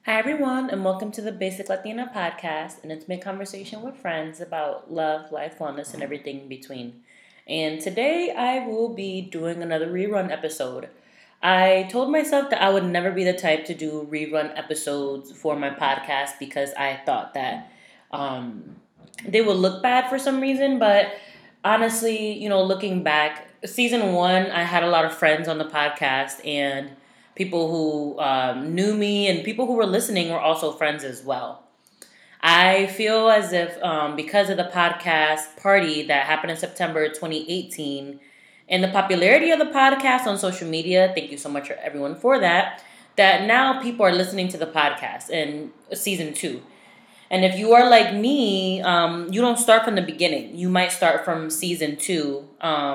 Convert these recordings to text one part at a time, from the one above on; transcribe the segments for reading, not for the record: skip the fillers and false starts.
Hi, everyone, and welcome to the Basic Latina podcast, an intimate conversation with friends about love, life, wellness, and everything in between. And today I will be doing another rerun episode. I told myself that I would never be the type to do rerun episodes for my podcast because I thought that um, they would look bad for some reason, but honestly, looking back, season one, I had a lot of friends on the podcast and people who knew me and people who were listening were also friends as well. I feel as if because of the podcast party that happened in September 2018 and the popularity of the podcast on social media, thank you so much for everyone for that, that now people are listening to the podcast in season two. And if you are like me, you don't start from the beginning. You might start from season two,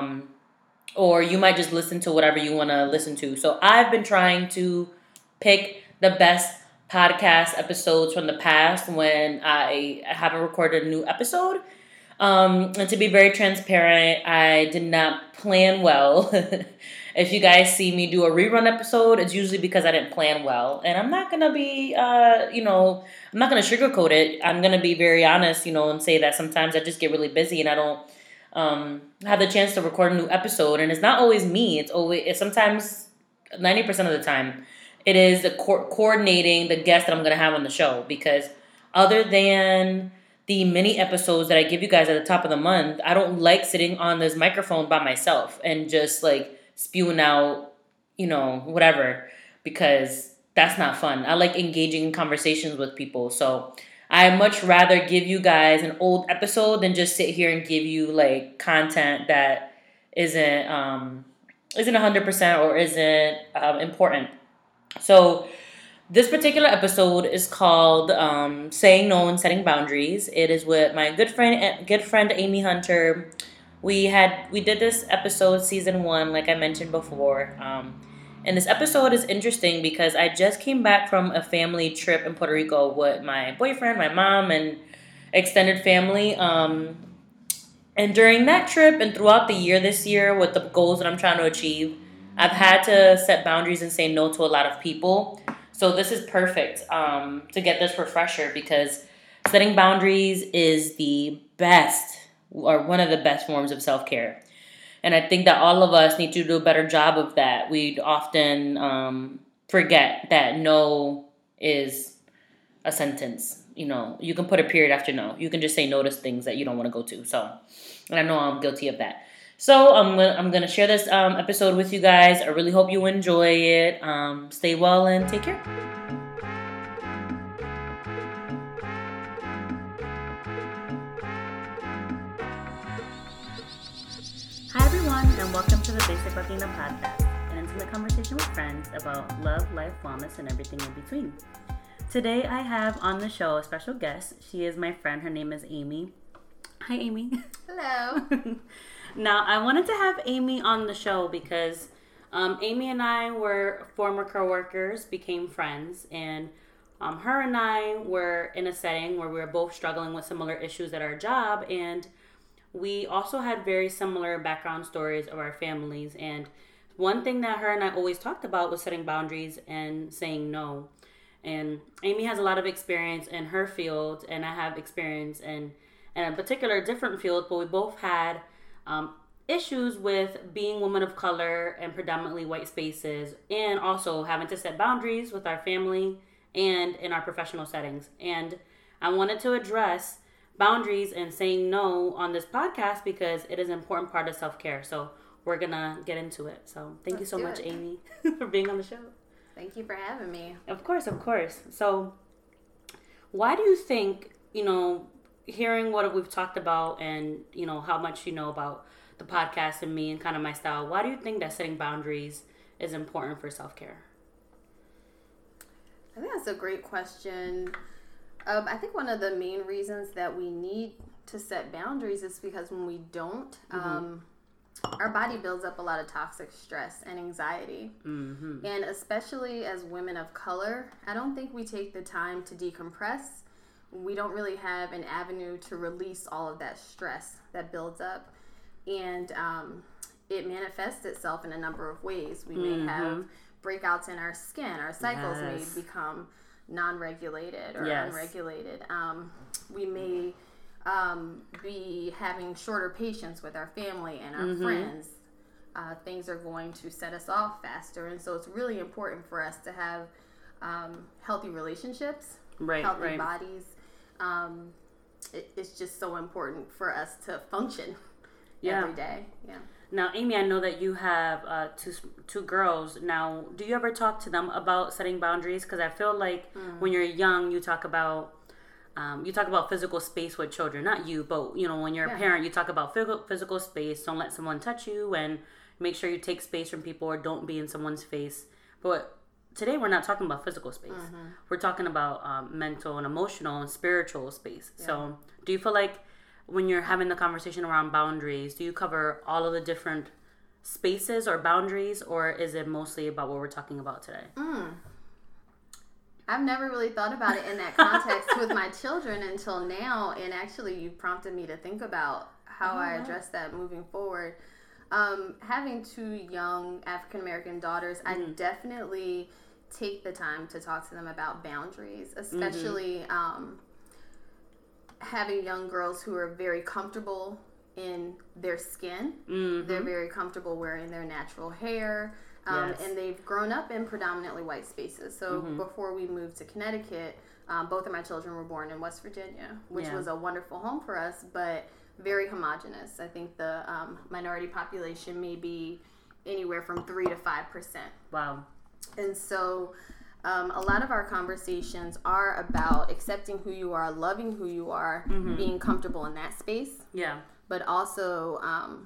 or you might just listen to whatever you want to listen to. So I've been trying to pick the best podcast episodes from the past when I haven't recorded a new episode. And to be very transparent, I did not plan well. If you guys see me do a rerun episode, it's usually because I didn't plan well. And I'm not going to be, I'm not going to sugarcoat it. I'm going to be very honest, and say that sometimes I just get really busy and I don't have the chance to record a new episode. And it's not always me. It's sometimes 90% of the time it is the coordinating the guest that I'm going to have on the show, because other than the mini episodes that I give you guys at the top of the month, I don't like sitting on this microphone by myself and just like spewing out, whatever, because that's not fun. I like engaging in conversations with people. So I much rather give you guys an old episode than just sit here and give you like content that isn't 100% or isn't important. So this particular episode is called "Saying No and Setting Boundaries." It is with my good friend Amy Hunter. We did this episode season one, like I mentioned before. And this episode is interesting because I just came back from a family trip in Puerto Rico with my boyfriend, my mom, and extended family. And during that trip and throughout the year this year, with the goals that I'm trying to achieve, I've had to set boundaries and say no to a lot of people. So this is perfect to get this refresher, because setting boundaries is the best, or one of the best forms of self-care. And I think that all of us need to do a better job of that. We'd often forget that no is a sentence. You can put a period after no. You can just say no to things that you don't want to go to. So, and I know I'm guilty of that. So I'm gonna share this episode with you guys. I really hope you enjoy it. Stay well and take care. Hi everyone, and welcome to the Basic Latina podcast, an intimate conversation with friends about love, life, wellness, and everything in between. Today I have on the show a special guest. She is my friend. Her name is Amy. Hi, Amy. Hello. Now, I wanted to have Amy on the show because Amy and I were former co-workers, became friends, and her and I were in a setting where we were both struggling with similar issues at our job, and we also had very similar background stories of our families. And one thing that her and I always talked about was setting boundaries and saying no. And Amy has a lot of experience in her field, and I have experience in a particular different field, but we both had issues with being women of color and predominantly white spaces, and also having to set boundaries with our family and in our professional settings. And I wanted to address boundaries and saying no on this podcast because it is an important part of self-care. So we're going to get into it. So thank you so much, Amy, for being on the show. Thank you for having me. Of course. So why do you think, hearing what we've talked about and, how much you know about the podcast and me and kind of my style, why do you think that setting boundaries is important for self-care? I think that's a great question. I think one of the main reasons that we need to set boundaries is because when we don't, our body builds up a lot of toxic stress and anxiety. Mm-hmm. And especially as women of color, I don't think we take the time to decompress. We don't really have an avenue to release all of that stress that builds up. And it manifests itself in a number of ways. We may have breakouts in our skin. Our cycles may become non-regulated or Yes. unregulated. We may be having shorter patience with our family and our friends. Things are going to set us off faster, and so it's really important for us to have healthy relationships, healthy bodies. It's just so important for us to function every day. Yeah. Now, Amy, I know that you have two girls. Now, do you ever talk to them about setting boundaries? Because I feel like when you're young, you talk about physical space with children. Not you, but when you're a parent, you talk about physical space. Don't let someone touch you, and make sure you take space from people, or don't be in someone's face. But today, we're not talking about physical space. We're talking about mental and emotional and spiritual space. Yeah. So, do you feel like when you're having the conversation around boundaries, do you cover all of the different spaces or boundaries, or is it mostly about what we're talking about today? I've never really thought about it in that context with my children until now, and actually you prompted me to think about how I address that moving forward. Having two young African-American daughters, I definitely take the time to talk to them about boundaries, especially having young girls who are very comfortable in their skin. They're very comfortable wearing their natural hair. And they've grown up in predominantly white spaces. So before we moved to Connecticut, both of my children were born in West Virginia, which was a wonderful home for us, but very homogenous. I think the minority population may be anywhere from 3 to 5%. Wow. And so a lot of our conversations are about accepting who you are, loving who you are, being comfortable in that space. Yeah. But also,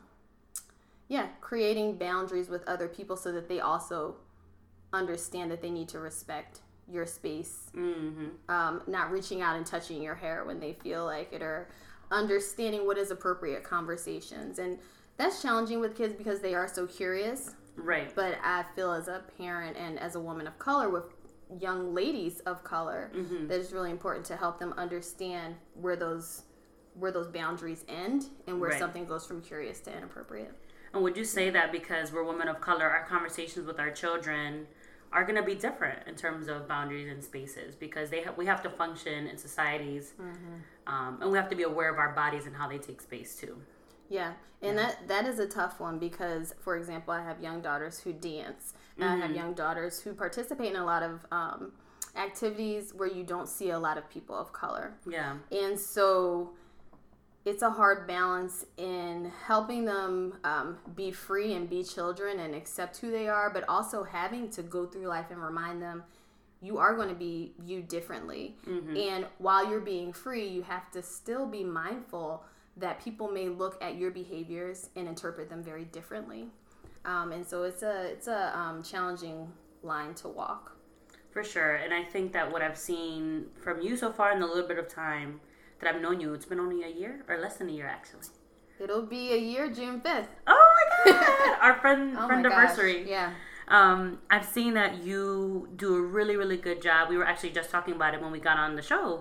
creating boundaries with other people so that they also understand that they need to respect your space. Not reaching out and touching your hair when they feel like it, or understanding what is appropriate conversations. And that's challenging with kids because they are so curious. Right. But I feel as a parent and as a woman of color with young ladies of color, that it's really important to help them understand where those boundaries end and where something goes from curious to inappropriate. And would you say that because we're women of color, our conversations with our children are going to be different in terms of boundaries and spaces, because we have to function in societies, and we have to be aware of our bodies and how they take space too. Yeah, and that is a tough one because, for example, I have young daughters who dance, and I have young daughters who participate in a lot of activities where you don't see a lot of people of color. Yeah. And so it's a hard balance in helping them be free and be children and accept who they are, but also having to go through life and remind them you are going to be viewed differently. And while you're being free, you have to still be mindful that people may look at your behaviors and interpret them very differently. And so it's a challenging line to walk. For sure. And I think that what I've seen from you so far in the little bit of time that I've known you, it's been only a year, or less than a year actually. It'll be a year, June 5th. Oh my God! Our friend-iversary. Yeah. I've seen that you do a really, really good job. We were actually just talking about it when we got on the show,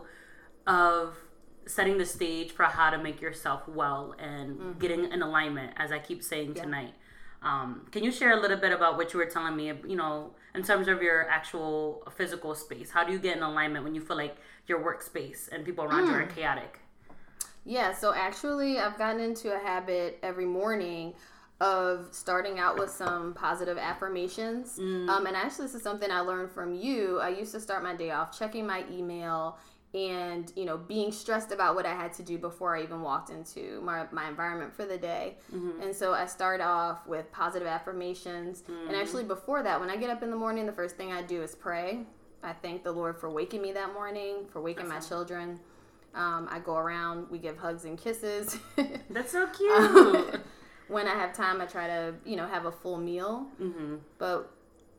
of setting the stage for how to make yourself well and getting in alignment, as I keep saying tonight. Can you share a little bit about what you were telling me, in terms of your actual physical space? How do you get in alignment when you feel like your workspace and people around you are chaotic? Yeah, so actually I've gotten into a habit every morning of starting out with some positive affirmations. And actually this is something I learned from you. I used to start my day off checking my email and, being stressed about what I had to do before I even walked into my environment for the day. And so I start off with positive affirmations. And actually before that, when I get up in the morning, the first thing I do is pray. I thank the Lord for waking me that morning, for waking my children. I go around, we give hugs and kisses. That's so cute. When I have time, I try to, have a full meal. But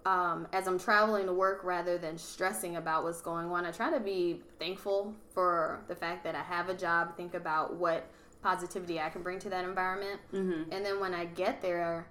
as I'm traveling to work, rather than stressing about what's going on, I try to be thankful for the fact that I have a job, think about what positivity I can bring to that environment. And then when I get there,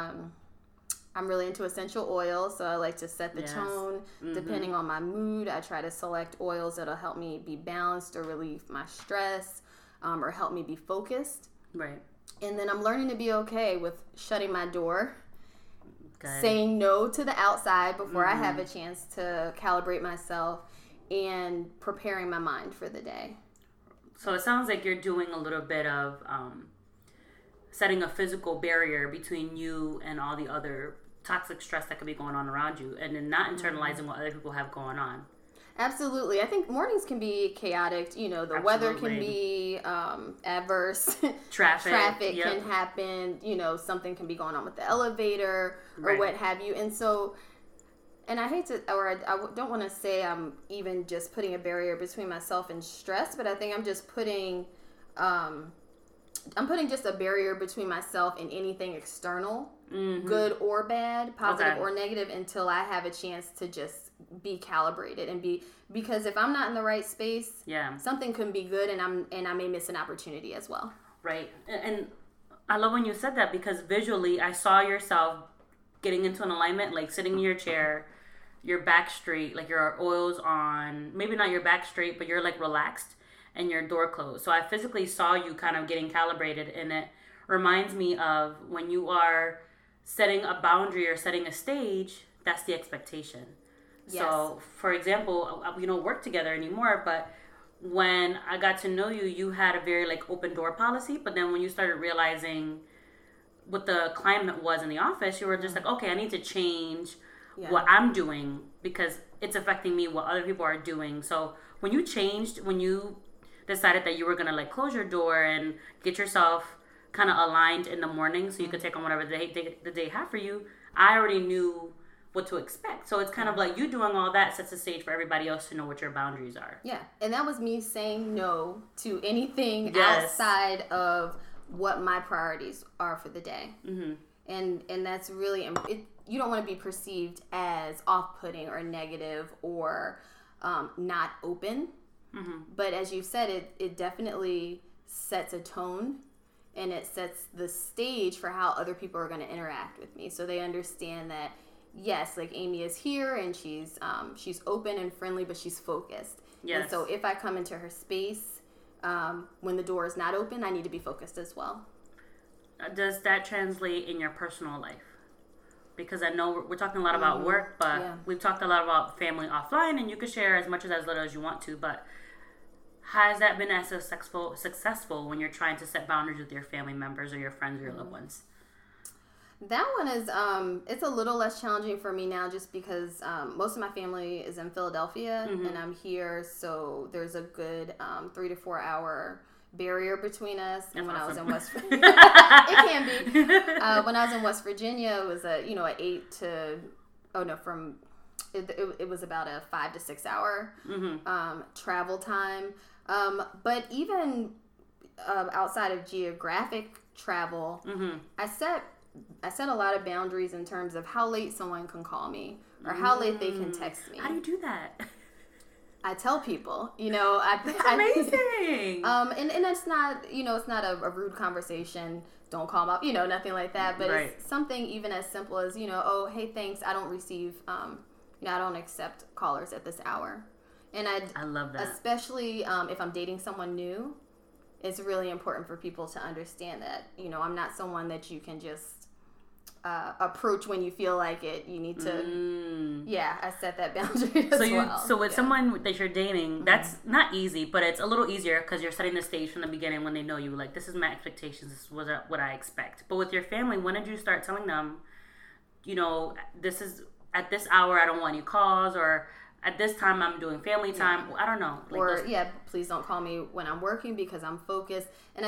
I'm really into essential oils, so I like to set the tone. Depending on my mood, I try to select oils that'll help me be balanced or relieve my stress, or help me be focused. Right. And then I'm learning to be okay with shutting my door, saying no to the outside before I have a chance to calibrate myself, and preparing my mind for the day. So it sounds like you're doing a little bit of setting a physical barrier between you and all the other toxic stress that could be going on around you, and then not internalizing what other people have going on. Absolutely. I think mornings can be chaotic. You know, the weather can be adverse. Traffic can happen. You know, something can be going on with the elevator or what have you. And so, and I hate to, or I don't want to say I'm even just putting a barrier between myself and stress, but I think I'm just putting, I'm putting just a barrier between myself and anything external, good or bad, positive or negative, until I have a chance to just be calibrated and because if I'm not in the right space, something can be good and I may miss an opportunity as well. Right. And I love when you said that, because visually I saw yourself getting into an alignment, like sitting in your chair, your back straight, like your oil's on, maybe not your back straight, but you're like relaxed and your door closed. So I physically saw you kind of getting calibrated, and it reminds me of when you are setting a boundary or setting a stage, that's the expectation. Yes. So, for example, we don't work together anymore, but when I got to know you, you had a very like open door policy. But then when you started realizing what the climate was in the office, you were just like, okay, I need to change what I'm doing because it's affecting me, what other people are doing. So when you decided that you were going to like close your door and get yourself kind of aligned in the morning so you could take on whatever the day had for you, I already knew what to expect. So it's kind of like you doing all that sets the stage for everybody else to know what your boundaries are. Yeah. And that was me saying no to anything outside of what my priorities are for the day. Mm-hmm. And that's really, you don't want to be perceived as off-putting or negative or not open. Mm-hmm. But as you said, it definitely sets a tone and it sets the stage for how other people are going to interact with me. So they understand that, yes, like Amy is here and she's open and friendly, but she's focused. Yes. And so if I come into her space, when the door is not open, I need to be focused as well. Does that translate in your personal life? Because I know we're talking a lot about work, but we've talked a lot about family offline, and you can share as much as little as you want to, but has that been as successful when you're trying to set boundaries with your family members or your friends or your loved ones? That one is, it's a little less challenging for me now just because most of my family is in Philadelphia and I'm here, so there's a good 3 to 4 hour barrier between us. And when I was in West Virginia, it can be. When I was in West Virginia, it was it was about a 5 to 6 hour travel time. But even outside of geographic travel, I set a lot of boundaries in terms of how late someone can call me or how late they can text me. How do you do that? I tell people, That's amazing. And it's not, it's not a rude conversation. Don't call them up, nothing like that. But it's something even as simple as, oh, hey, thanks. I don't receive, I don't accept callers at this hour. And I love that. Especially if I'm dating someone new, it's really important for people to understand that, I'm not someone that you can just approach when you feel like it. You need to, I set that boundary as well. So with someone that you're dating, that's not easy, but it's a little easier because you're setting the stage from the beginning when they know you. Like, this is my expectations. This is what I expect. But with your family, when did you start telling them, this is at this hour, I don't want any calls, or at this time I'm doing family time. I don't know. Please don't call me when I'm working because I'm focused,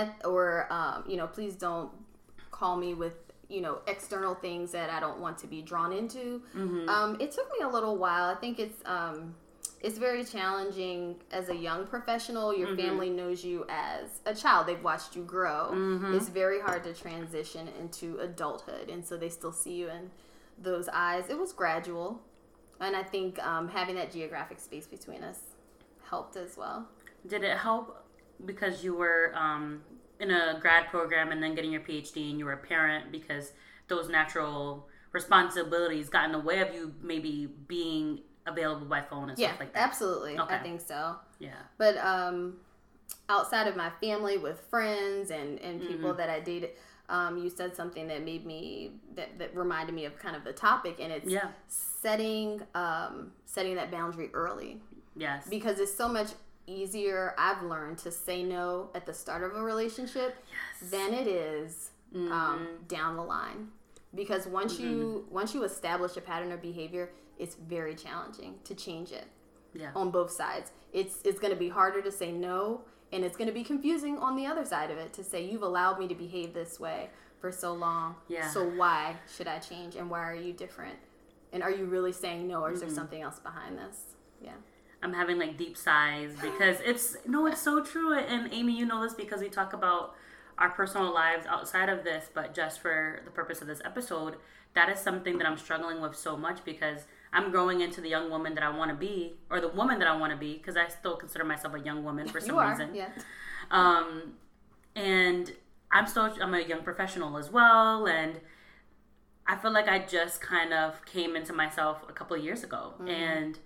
please don't call me with external things that I don't want to be drawn into. It took me a little while. I think it's very challenging as a young professional. Your family knows you as a child. They've watched you grow. It's very hard to transition into adulthood, and so they still see you in those eyes. It was gradual, and I think having that geographic space between us helped as well. Did it help because you were in a grad program and then getting your PhD and you were a parent, because those natural responsibilities got in the way of you maybe being available by phone and stuff like that? Absolutely. Okay. I think so. Yeah. But outside of my family, with friends and people that I dated, you said something that made me that reminded me of kind of the topic, and it's setting that boundary early. Yes. Because it's so much easier, I've learned, to say no at the start of a relationship than it is down the line. Because once you establish a pattern of behavior, it's very challenging to change it. Yeah. On both sides. It's going to be harder to say no, and it's going to be confusing on the other side of it to say, you've allowed me to behave this way for so long. Yeah. So why should I change, and why are you different? And are you really saying no, or is there something else behind this? Yeah. I'm having like deep sighs because it's so true. And Amy, you know this because we talk about our personal lives outside of this, but just for the purpose of this episode, that is something that I'm struggling with so much because I'm growing into the young woman that I want to be, or the woman that I want to be, because I still consider myself a young woman for some reason. Yeah. And I'm a young professional as well, and I feel like I just kind of came into myself a couple of years ago, and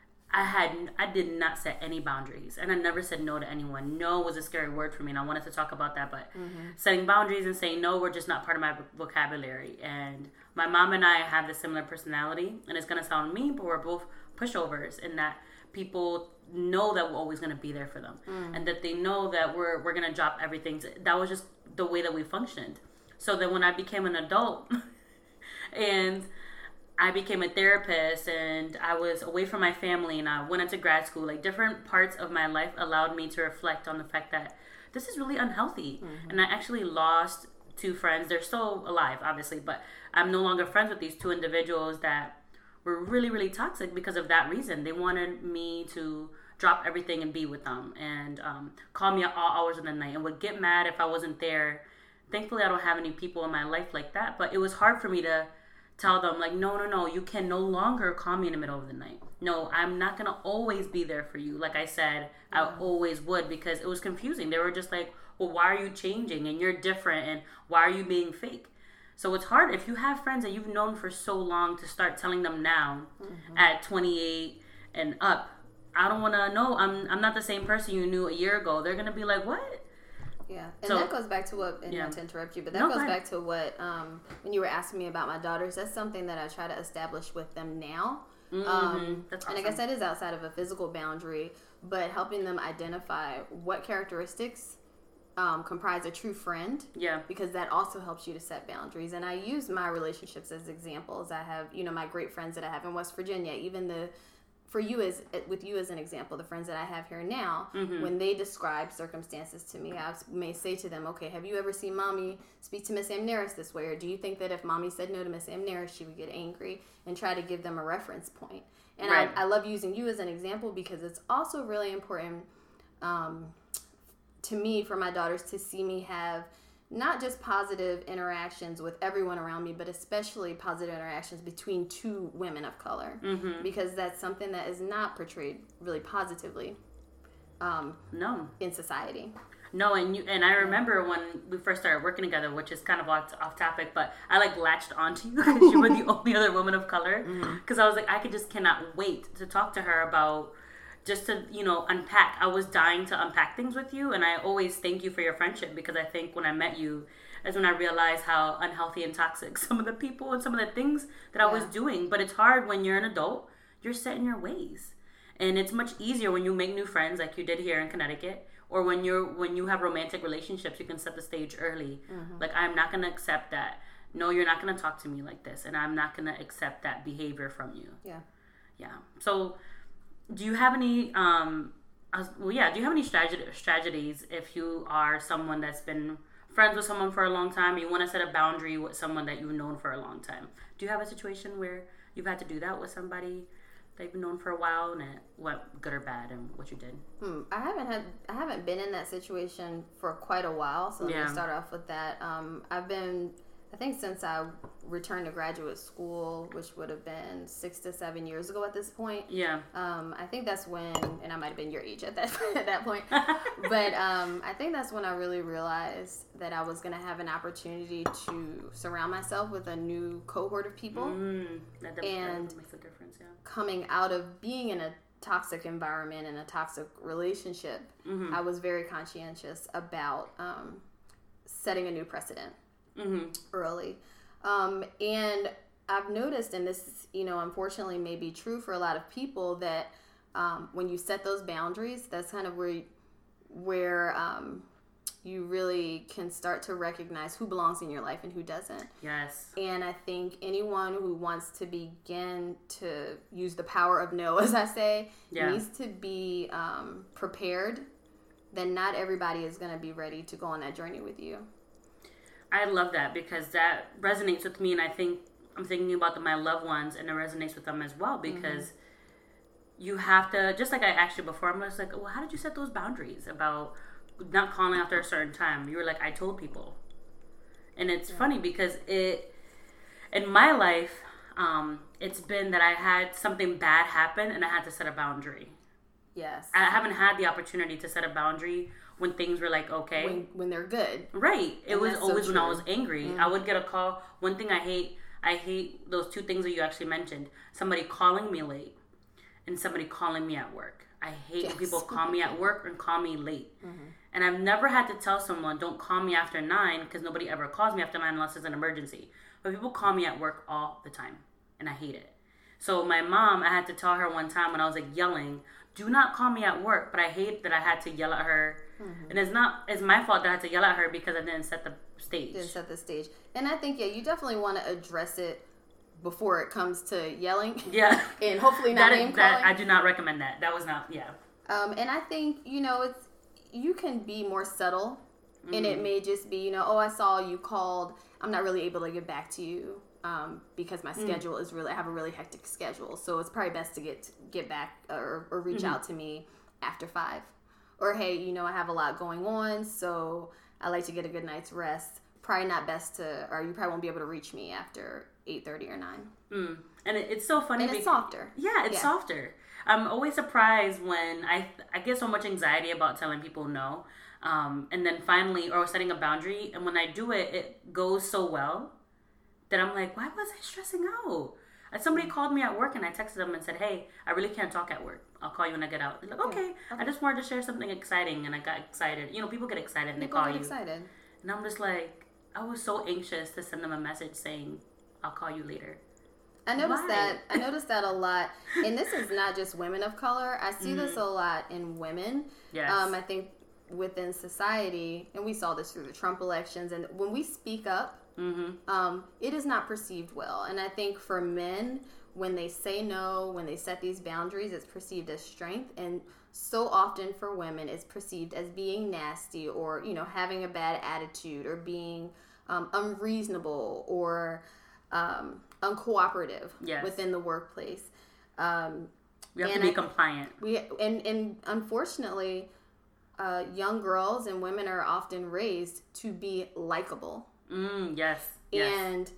I did not set any boundaries, and I never said no to anyone. No was a scary word for me, and I wanted to talk about that, but setting boundaries and saying no were just not part of my vocabulary. And my mom and I have this similar personality, and it's going to sound mean, but we're both pushovers in that people know that we're always going to be there for them, and that they know that we're going to drop everything. That was just the way that we functioned. So then when I became an adult and I became a therapist and I was away from my family and I went into grad school, like different parts of my life allowed me to reflect on the fact that this is really unhealthy. And I actually lost 2 friends. They're still alive, obviously, but I'm no longer friends with these 2 individuals that were really, really toxic because of that reason. They wanted me to drop everything and be with them, and call me at all hours of the night, and would get mad if I wasn't there. Thankfully, I don't have any people in my life like that, but it was hard for me to tell them, like, no, you can no longer call me in the middle of the night. No, I'm not going to always be there for you. Like I said, I always would, because it was confusing. They were just like, well, why are you changing? And you're different, and why are you being fake? So it's hard if you have friends that you've known for so long to start telling them now at 28 and up, I don't want to know. I'm not the same person you knew a year ago. They're going to be like, what? Yeah, and that goes back to what, and not to interrupt you, but that goes back to what, when you were asking me about my daughters, that's something that I try to establish with them now. That's awesome. And I guess that is outside of a physical boundary, but helping them identify what characteristics comprise a true friend. Yeah. Because that also helps you to set boundaries. And I use my relationships as examples. I have, my great friends that I have in West Virginia, even with you as an example, the friends that I have here now, when they describe circumstances to me, I may say to them, okay, have you ever seen mommy speak to Miss Amneris this way? Or do you think that if mommy said no to Miss Amneris, she would get angry? And try to give them a reference point. And I love using you as an example because it's also really important to me, for my daughters, to see me have not just positive interactions with everyone around me, but especially positive interactions between 2 women of color, because that's something that is not portrayed really positively in society. No, and I remember when we first started working together, which is kind of off topic, but I latched onto you because you were the only other woman of color, because I was like, I just cannot wait to talk to her about, just to, unpack. I was dying to unpack things with you, and I always thank you for your friendship, because I think when I met you is when I realized how unhealthy and toxic some of the people and some of the things that I was doing. But it's hard when you're an adult. You're set in your ways. And it's much easier when you make new friends like you did here in Connecticut, or when you have romantic relationships, you can set the stage early. Like, I'm not going to accept that. No, you're not going to talk to me like this, and I'm not going to accept that behavior from you. Yeah. So do you have any do you have any strategies if you are someone that's been friends with someone for a long time and you want to set a boundary with someone that you've known for a long time? Do you have a situation where you've had to do that with somebody that you've known for a while, and it went good or bad, and what you did? I haven't been in that situation for quite a while, so let me start off with that. I think since I returned to graduate school, which would have been 6 to 7 years ago at this point. Yeah. I think that's when, and I might have been your age at that point, but I think that's when I really realized that I was going to have an opportunity to surround myself with a new cohort of people. That makes a difference, yeah. Coming out of being in a toxic environment and a toxic relationship, I was very conscientious about setting a new precedent. Early. And I've noticed, and this, unfortunately may be true for a lot of people, that when you set those boundaries, that's kind of where you really can start to recognize who belongs in your life and who doesn't. Yes. And I think anyone who wants to begin to use the power of no, as I say, needs to be prepared. Then not everybody is going to be ready to go on that journey with you. I love that because that resonates with me, and I think I'm thinking about my loved ones, and it resonates with them as well because you have to, just like I asked you before, I'm just like, well, how did you set those boundaries about not calling after a certain time? You were like, I told people. And it's funny because in my life, it's been that I had something bad happen and I had to set a boundary. Yes. I haven't had the opportunity to set a boundary when things were like okay. When they're good. Right. It was always so when I was angry. I would get a call. One thing I hate those two things that you actually mentioned. Somebody calling me late and somebody calling me at work. I hate when people call me at work and call me late. And I've never had to tell someone, don't call me after 9 because nobody ever calls me after 9 unless it's an emergency. But people call me at work all the time. And I hate it. So my mom, I had to tell her one time when I was like yelling, do not call me at work. But I hate that I had to yell at her. And it's my fault that I had to yell at her because I didn't set the stage. And I think, you definitely want to address it before it comes to yelling. Yeah. And hopefully not name calling. I do not recommend that. That was not, and I think, you can be more subtle. And it may just be, I saw you called. I'm not really able to get back to you because my schedule is I have a really hectic schedule. So it's probably best to get back or reach out to me after 5. Or, hey, I have a lot going on, so I like to get a good night's rest. Probably not best or you probably won't be able to reach me after 8:30 or 9. And it's so funny. And it's softer. Yeah, it's softer. I'm always surprised when I get so much anxiety about telling people no. And then finally, or setting a boundary. And when I do it, it goes so well that I'm like, why was I stressing out? And somebody called me at work and I texted them and said, hey, I really can't talk at work. I'll call you when I get out. They're like, okay. I just wanted to share something exciting. And I got excited. People get excited and they call you. Excited. And I'm just like, I was so anxious to send them a message saying, I'll call you later. I noticed that a lot. And this is not just women of color. I see this a lot in women. Yes. I think within society, and we saw this through the Trump elections, and when we speak up, it is not perceived well. And I think for men, when they say no, when they set these boundaries, it's perceived as strength. And so often for women, it's perceived as being nasty or, having a bad attitude or being unreasonable or uncooperative within the workplace. We have to be compliant. And unfortunately, young girls and women are often raised to be likable. Yes. And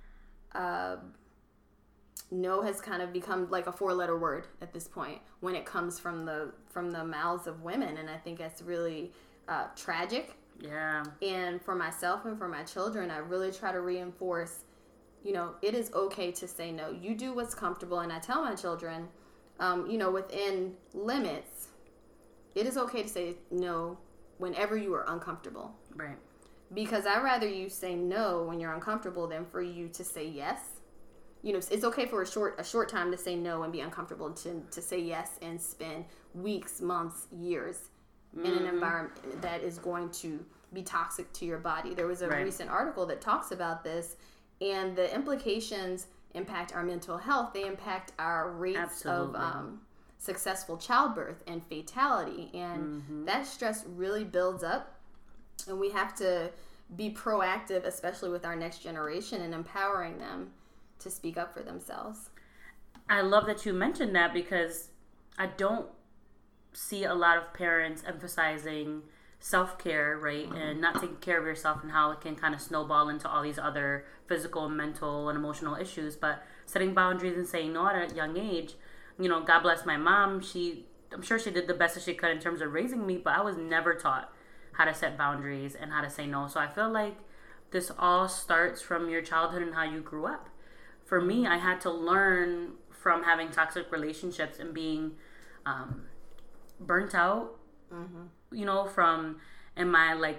no has kind of become like a 4-letter word at this point when it comes from the mouths of women, and I think that's really tragic. Yeah. And for myself and for my children, I really try to reinforce, it is okay to say no. You do what's comfortable, and I tell my children, within limits, it is okay to say no whenever you are uncomfortable. Right. Because I'd rather you say no when you're uncomfortable than for you to say yes. It's okay for a short time to say no and be uncomfortable, to say yes and spend weeks, months, years in an environment that is going to be toxic to your body. There was a recent article that talks about this, and the implications impact our mental health. They impact our rates of successful childbirth and fatality. And that stress really builds up. And we have to be proactive, especially with our next generation, and empowering them to speak up for themselves. I love that you mentioned that because I don't see a lot of parents emphasizing self-care, right? And not taking care of yourself and how it can kind of snowball into all these other physical, mental, and emotional issues. But setting boundaries and saying no at a young age, God bless my mom. I'm sure she did the best that she could in terms of raising me, but I was never taught how to set boundaries and how to say no. So I feel like this all starts from your childhood and how you grew up. For me, I had to learn from having toxic relationships and being burnt out, from in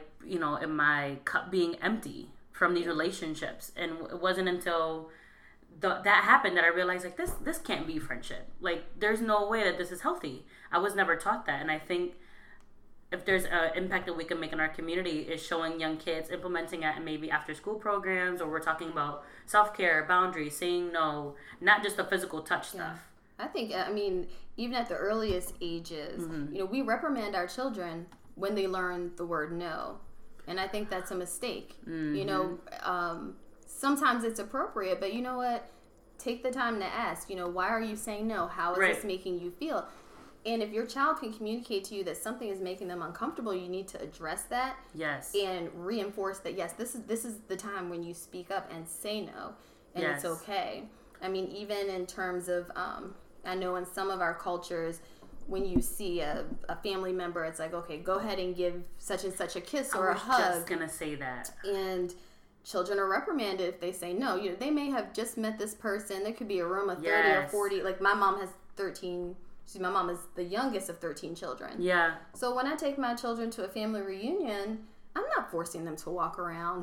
my cup being empty from these relationships. And it wasn't until that happened that I realized like this can't be friendship. Like there's no way that this is healthy. I was never taught that, and I think if there's an impact that we can make in our community is showing young kids implementing it in maybe after school programs, or we're talking about self-care, boundaries, saying no, not just the physical touch stuff. I think, I mean, even at the earliest ages, you know, we reprimand our children when they learn the word no. And I think that's a mistake. You know, sometimes it's appropriate, but you know what? Take the time to ask, you know, why are you saying no? How is this making you feel? And if your child can communicate to you that something is making them uncomfortable, you need to address that. Yes. And reinforce that, yes, this is the time when you speak up and say no. And it's okay. I mean, even in terms of, I know in some of our cultures, when you see a family member, it's like, okay, go ahead and give such and such a kiss or a hug. I was just going to say that. And children are reprimanded if they say no. You know, they may have just met this person. There could be a room of 30 or 40. Like my mom has 13. My mom is the youngest of 13 children. Yeah. So when I take my children to a family reunion, I'm not forcing them to walk around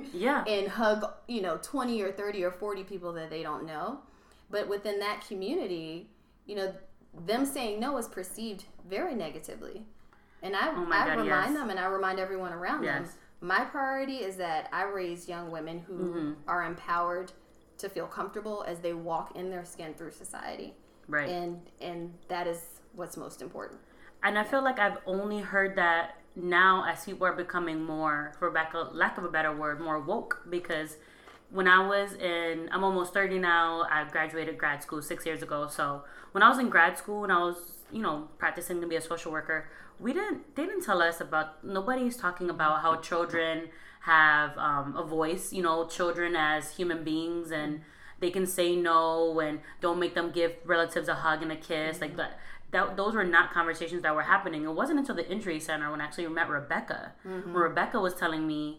and hug, you know, 20 or 30 or 40 people that they don't know. But within that community, you know, them saying no is perceived very negatively. And I remind them, and I remind everyone around them, my priority is that I raise young women who are empowered to feel comfortable as they walk in their skin through society. Right. And that is what's most important. And I feel like I've only heard that now as people are becoming more, for lack of a better word, more woke. Because when I was I'm almost 30 now, I graduated grad school 6 years ago. So when I was in grad school and I was, you know, practicing to be a social worker, they didn't tell us nobody's talking about how children have a voice, you know, children as human beings, and they can say no, and don't make them give relatives a hug and a kiss. Like that, those were not conversations that were happening. It wasn't until the injury center when I actually met Rebecca. When Rebecca was telling me,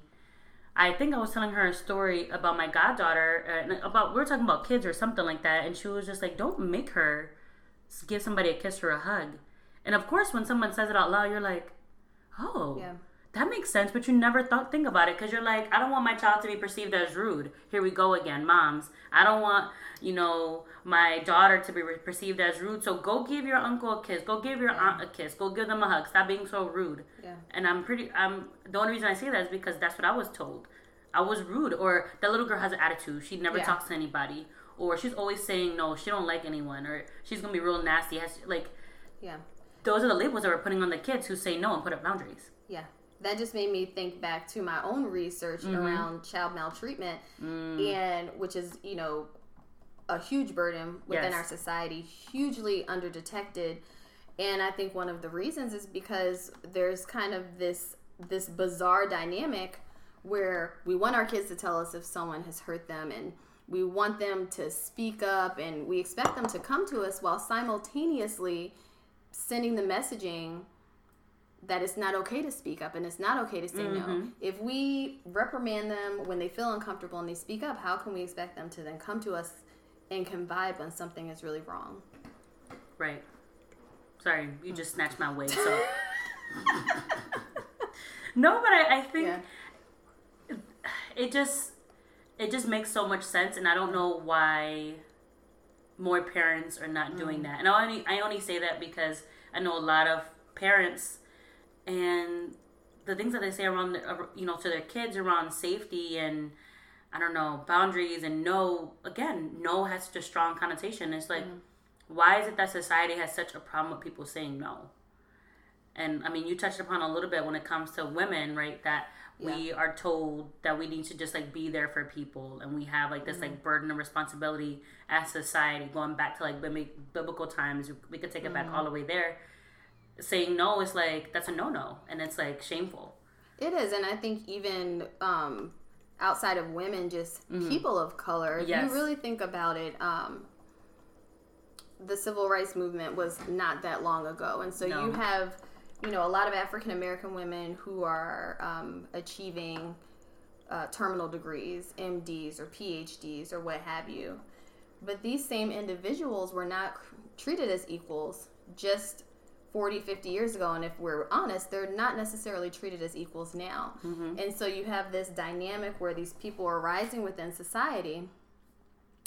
I think I was telling her a story about my goddaughter, we were talking about kids or something like that, and she was just like, don't make her give somebody a kiss or a hug. And of course, when someone says it out loud, you're like, oh, that makes sense, but you never think about it, because you're like, I don't want my child to be perceived as rude. Here we go again, moms. I don't want, you know, my daughter to be perceived as rude, so go give your uncle a kiss. Go give your aunt a kiss. Go give them a hug. Stop being so rude. Yeah. And the only reason I say that is because that's what I was told. I was rude, or that little girl has an attitude. She never talks to anybody, or she's always saying no. She don't like anyone, or she's going to be real nasty. Those are the labels that we're putting on the kids who say no and put up boundaries. Yeah. That just made me think back to my own research around child maltreatment, and which is, you know, a huge burden within our society, hugely underdetected. And I think one of the reasons is because there's kind of this bizarre dynamic where we want our kids to tell us if someone has hurt them, and we want them to speak up, and we expect them to come to us, while simultaneously sending the messaging that it's not okay to speak up and it's not okay to say no. If we reprimand them when they feel uncomfortable and they speak up, how can we expect them to then come to us and confide when something is really wrong? Right. Sorry, you just snatched my wig. So no, but I think it just makes so much sense, and I don't know why more parents are not doing that. And I only say that because I know a lot of parents, and the things that they say around, you know, to their kids around safety and, I don't know, boundaries, and no, again, no has such a strong connotation. It's like, why is it that society has such a problem with people saying no? And I mean, you touched upon a little bit when it comes to women, right? That we are told that we need to just like be there for people, and we have like this like burden of responsibility as society, going back to like biblical times. We could take it back all the way there. Saying no is like, that's a no-no, and it's like shameful. It is. And I think even outside of women, just people of color, if you really think about it, the civil rights movement was not that long ago, and so you have, you know, a lot of African American women who are achieving terminal degrees, MDs or PhDs or what have you, but these same individuals were not treated as equals just 40, 50 years ago, and if we're honest, they're not necessarily treated as equals now. And so you have this dynamic where these people are rising within society,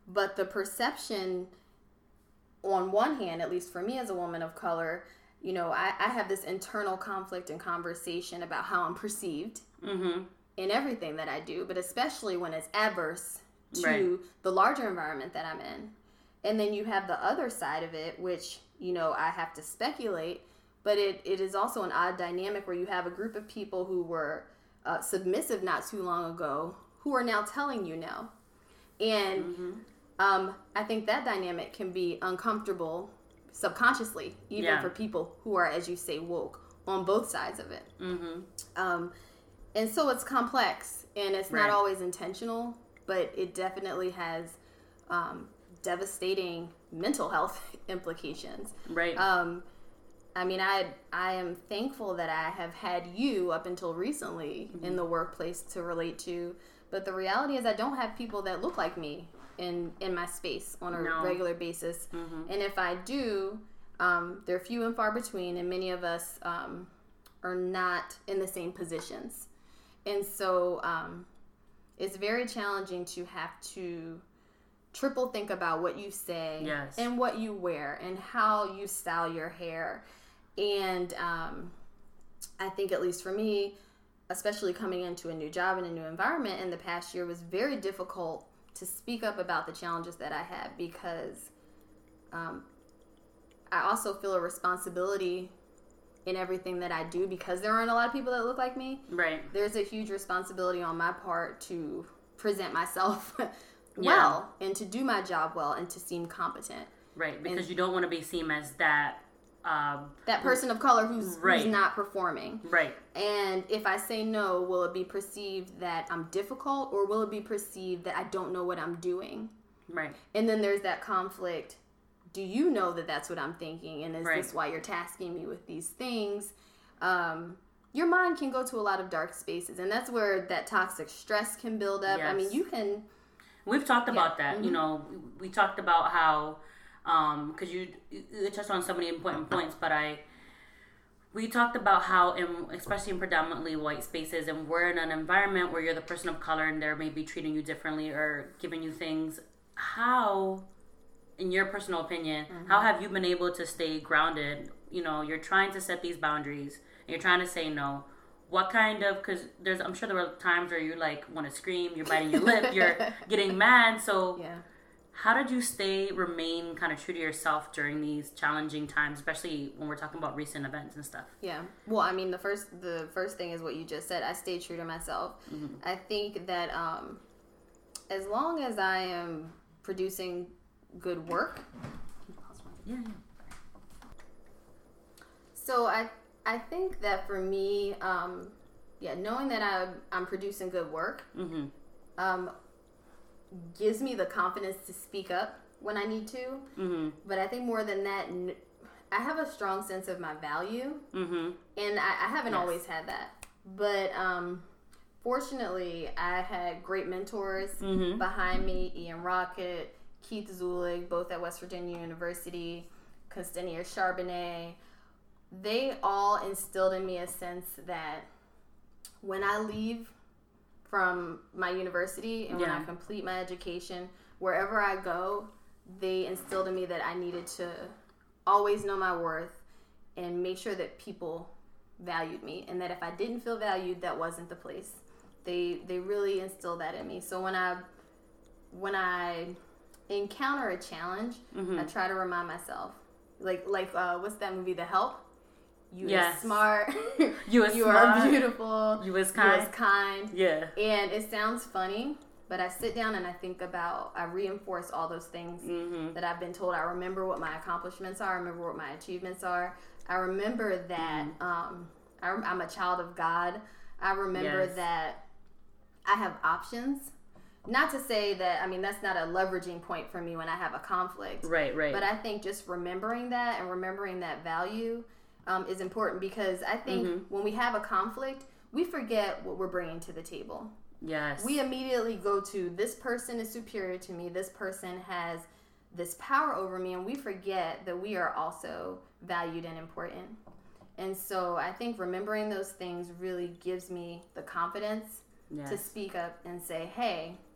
But the perception, on one hand, at least for me as a woman of color, I have this internal conflict and conversation about how I'm perceived in everything that I do, but especially when it's adverse to the larger environment that I'm in. And then you have the other side of it, which, I have to speculate, but it is also an odd dynamic where you have a group of people who were submissive not too long ago who are now telling you no. And I think that dynamic can be uncomfortable subconsciously, even for people who are, as you say, woke on both sides of it. And so it's complex, and it's not always intentional, but it definitely has devastating mental health implications. Right. I mean, I am thankful that I have had you up until recently in the workplace to relate to, but the reality is I don't have people that look like me in my space on a regular basis. And if I do, they're few and far between, and many of us are not in the same positions. And so it's very challenging to have to triple think about what you say and what you wear and how you style your hair. And I think, at least for me, especially coming into a new job and a new environment in the past year, was very difficult to speak up about the challenges that I had, because I also feel a responsibility in everything that I do, because there aren't a lot of people that look like me. Right. There's a huge responsibility on my part to present myself well and to do my job well and to seem competent. Right, because you don't want to be seen as that person of color who's not performing. Right. And if I say no, will it be perceived that I'm difficult, or will it be perceived that I don't know what I'm doing? Right. And then there's that conflict. Do you know that that's what I'm thinking? And is this why you're tasking me with these things? Your mind can go to a lot of dark spaces, and that's where that toxic stress can build up. Yes. I mean, you can... We've talked about that. We talked about how... because you touched on so many important points, but we talked about how, especially in predominantly white spaces, and we're in an environment where you're the person of color and they're maybe treating you differently or giving you things. How, in your personal opinion, how have you been able to stay grounded? You're trying to set these boundaries and you're trying to say no. What kind of, because I'm sure there were times where you want to scream, you're biting your lip, you're getting mad. So how did you remain kind of true to yourself during these challenging times, especially when we're talking about recent events and stuff? Yeah. Well, I mean, the first thing is what you just said. I stayed true to myself. I think that as long as I am producing good work. Yeah. So I think that for me, knowing that I'm producing good work, gives me the confidence to speak up when I need to. But I think more than that, I have a strong sense of my value, and I haven't always had that. But fortunately, I had great mentors behind me: Ian Rocket, Keith Zulig, both at West Virginia University, Constania Charbonnet. They all instilled in me a sense that when I leave from my university and when I complete my education, wherever I go, they instilled in me that I needed to always know my worth and make sure that people valued me, and that if I didn't feel valued, that wasn't the place. They really instilled that in me. So when I encounter a challenge, I try to remind myself, like what's that movie, The Help? You are smart. You are beautiful. You was kind. Yeah. And it sounds funny, but I sit down and I reinforce all those things that I've been told. I remember what my accomplishments are. I remember what my achievements are. I remember that I'm a child of God. I remember that I have options. Not to say that, that's not a leveraging point for me when I have a conflict. Right. But I think just remembering that and remembering that value is important, because I think when we have a conflict, we forget what we're bringing to the table. Yes. We immediately go to, this person is superior to me, this person has this power over me, and we forget that we are also valued and important. And so I think remembering those things really gives me the confidence to speak up and say, hey,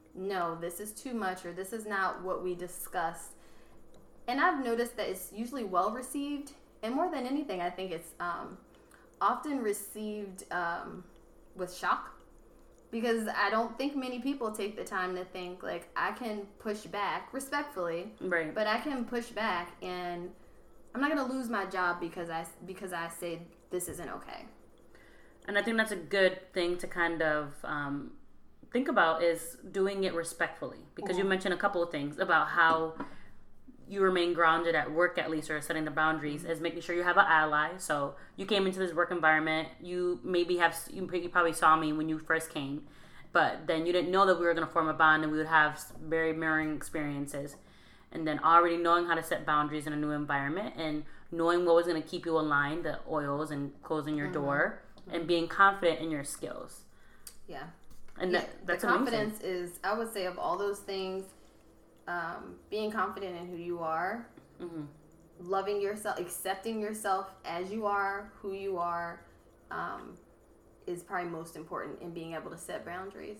no, this is too much, or this is not what we discussed. And I've noticed that it's usually well received, and more than anything, I think it's often received with shock, because I don't think many people take the time to think, like, I can push back respectfully, right? But I can push back, and I'm not going to lose my job because I say this isn't okay. And I think that's a good thing to kind of think about, is doing it respectfully, because you mentioned a couple of things about how you remain grounded at work, at least, or setting the boundaries, is making sure you have an ally. So you came into this work environment, you probably saw me when you first came, but then you didn't know that we were going to form a bond and we would have very mirroring experiences. And then already knowing how to set boundaries in a new environment and knowing what was going to keep you aligned, the oils, and closing your door, and being confident in your skills. Yeah. And that's the confidence amazing. is, I would say, of all those things, being confident in who you are, loving yourself, accepting yourself as you are, who you are, is probably most important in being able to set boundaries.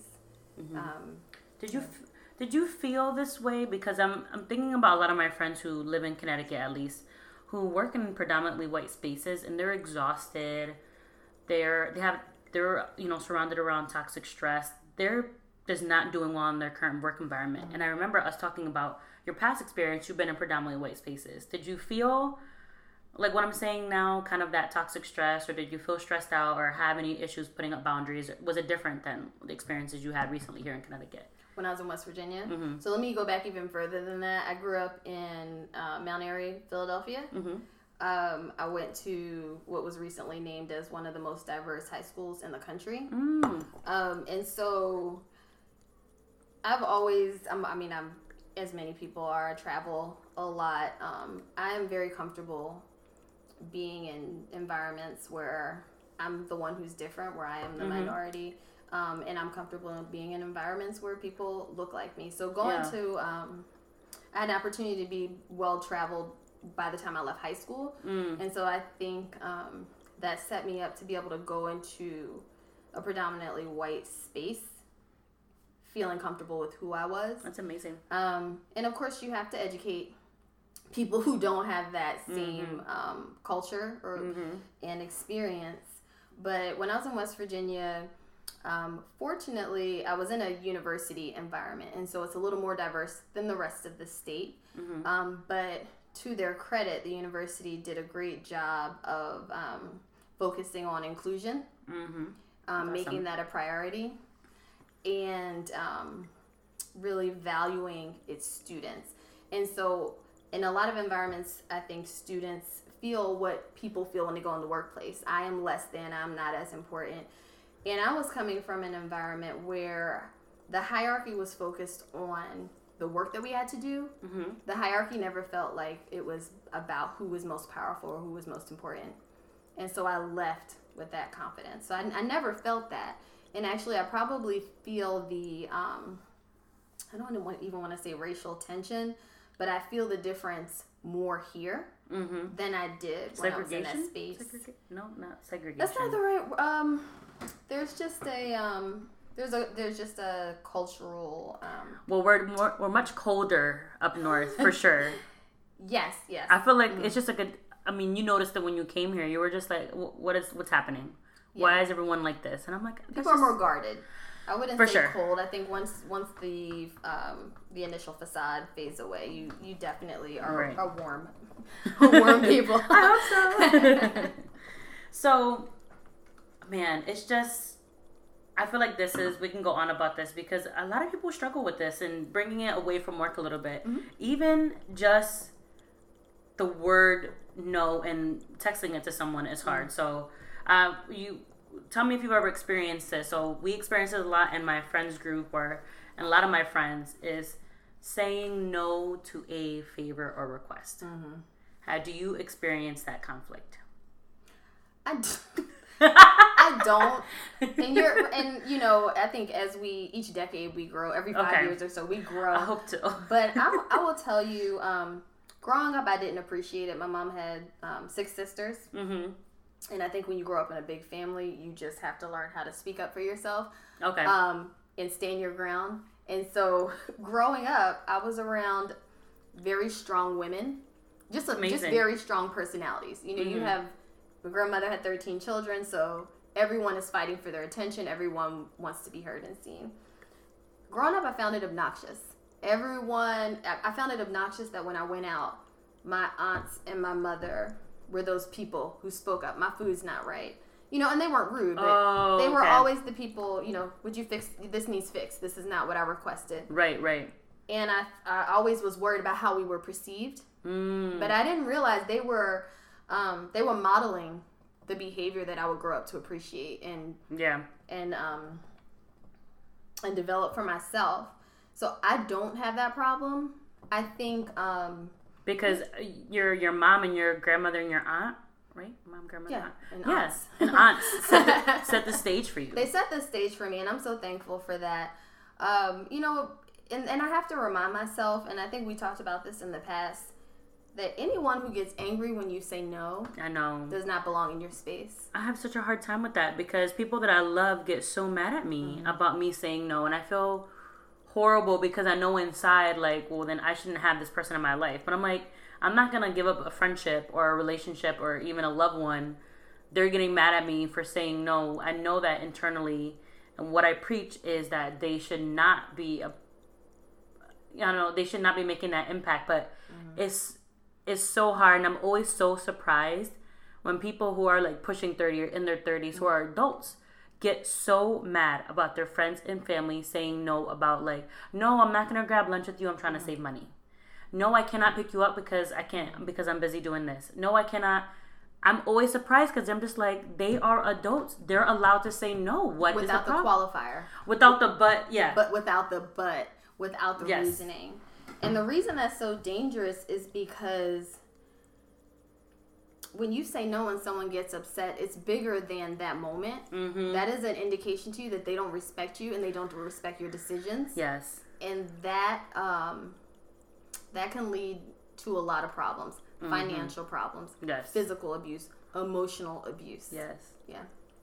Did you feel this way? Because I'm thinking about a lot of my friends who live in Connecticut, at least, who work in predominantly white spaces, and they're exhausted. They're surrounded around toxic stress. They're just not doing well in their current work environment. And I remember us talking about your past experience. You've been in predominantly white spaces. Did you feel like what I'm saying now, kind of that toxic stress, or did you feel stressed out or have any issues putting up boundaries? Was it different than the experiences you had recently here in Connecticut? When I was in West Virginia. So let me go back even further than that. I grew up in Mount Airy, Philadelphia. I went to what was recently named as one of the most diverse high schools in the country. And so I've always, I'm as many people are, I travel a lot. I am very comfortable being in environments where I'm the one who's different, where I am the minority. And I'm comfortable in being in environments where people look like me. So going to, I had an opportunity to be well-traveled by the time I left high school. And so I think that set me up to be able to go into a predominantly white space feeling comfortable with who I was. That's amazing. And of course you have to educate people who don't have that same culture or and experience. But when I was in West Virginia, fortunately, I was in a university environment, and so it's a little more diverse than the rest of the state. But to their credit, the university did a great job of focusing on inclusion, making that a priority, and really valuing its students. And so in a lot of environments, I think students feel what people feel when they go in the workplace. I am less than, I'm not as important. And I was coming from an environment where the hierarchy was focused on the work that we had to do. The hierarchy never felt like it was about who was most powerful or who was most important. And so I left with that confidence. So I never felt that. And actually, I probably feel the, I don't even want to say racial tension, but I feel the difference more here than I did when I was in that space. No, not segregation. That's not the right. There's just a there's just a cultural. Well, we're much colder up north for sure. Yes. I feel like it's just like you noticed that when you came here, you were just like, what's happening? Yeah. Why is everyone like this? And I'm like, people are more guarded. I wouldn't say sure. Cold. I think once the initial facade fades away, you definitely are a warm people. I hope so. So, man, it's just, I feel like we can go on about this because a lot of people struggle with this and bringing it away from work a little bit. Even just the word no and texting it to someone is hard. So, you tell me if you've ever experienced this. So we experience it a lot in my friends group, and a lot of my friends is saying no to a favor or request. How do you experience that conflict? I don't. And I think as each decade we grow, every 5 years or so we grow. I hope to. But I will tell you, growing up I didn't appreciate it. My mom had 6 sisters. And I think when you grow up in a big family, you just have to learn how to speak up for yourself. And stand your ground. And so growing up, I was around very strong women, just very strong personalities. You know, you have, my grandmother had 13 children, so everyone is fighting for their attention. Everyone wants to be heard and seen. Growing up, I found it obnoxious. I found it obnoxious that when I went out, my aunts and my mother were those people who spoke up. My food's not right. You know, and they weren't rude, but they were always the people, you know, would you fix, this needs fixed. This is not what I requested. Right, right. And I always was worried about how we were perceived. But I didn't realize they were modeling the behavior that I would grow up to appreciate and develop for myself. So I don't have that problem. I think because your mom and your grandmother and your aunt, right? Mom, grandmother, aunt. And aunts. And aunts set the stage for you. They set the stage for me, and I'm so thankful for that. You know, and I have to remind myself, and I think we talked about this in the past, that anyone who gets angry when you say no, I know, does not belong in your space. I have such a hard time with that because people that I love get so mad at me about me saying no, and I feel horrible because I know inside, like, well, then I shouldn't have this person in my life. But I'm like, I'm not gonna give up a friendship or a relationship or even a loved one. They're getting mad at me for saying no. I know that internally, and what I preach is that they should not be they should not be making that impact. But it's so hard, and I'm always so surprised when people who are like pushing 30 or in their 30s who are adults get so mad about their friends and family saying no about, like, no, I'm not going to grab lunch with you. I'm trying to save money. No, I cannot pick you up because I can't, because I'm busy doing this. No, I cannot. I'm always surprised because I'm just like, they are adults. They're allowed to say no. What is the Without the qualifier. Without the but, yeah. But without the reasoning. And the reason that's so dangerous is because when you say no and someone gets upset, it's bigger than that moment. That is an indication to you that they don't respect you and they don't respect your decisions. Yes. And that can lead to a lot of problems. Financial problems. Yes. Physical abuse. Emotional abuse. Yes. Yeah.